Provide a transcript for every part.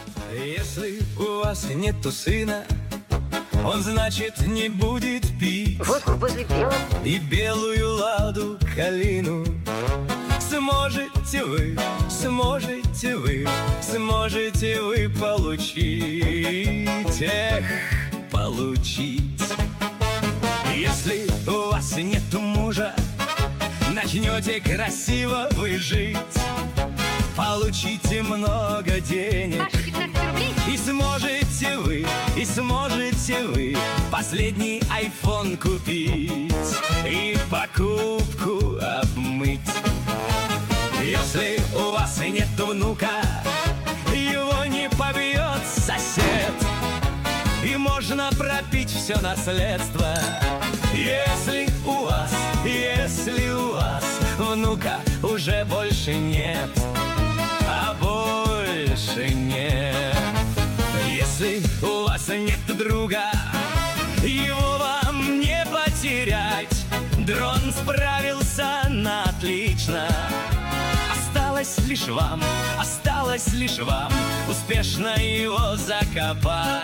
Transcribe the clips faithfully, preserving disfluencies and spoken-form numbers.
Если у вас нету сына, он, значит, не будет пить водку возле белого и белую ладу калину. Сможете вы, сможете вы, сможете вы получить, эх, получить. Если у вас нету мужа, начнете красиво вы жить, получите много денег, и сможете вы, и сможете вы последний айфон купить и покупку обмыть. Если у вас нету внука, его не побьет сосед, и можно пропить все наследство. Если у вас, если у вас внука уже больше нет, а больше нет. Если у вас нет друга, его вам не потерять. Дрон справился на отлично. Осталось лишь вам, осталось лишь вам успешно его закопать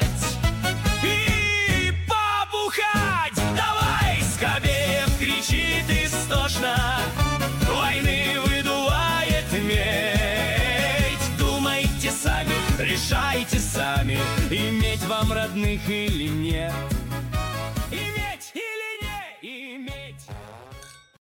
и побухать. Давай, Скобеев кричит истошно, войны выдувает медь. Думайте сами, решайте сами, иметь вам родных или нет.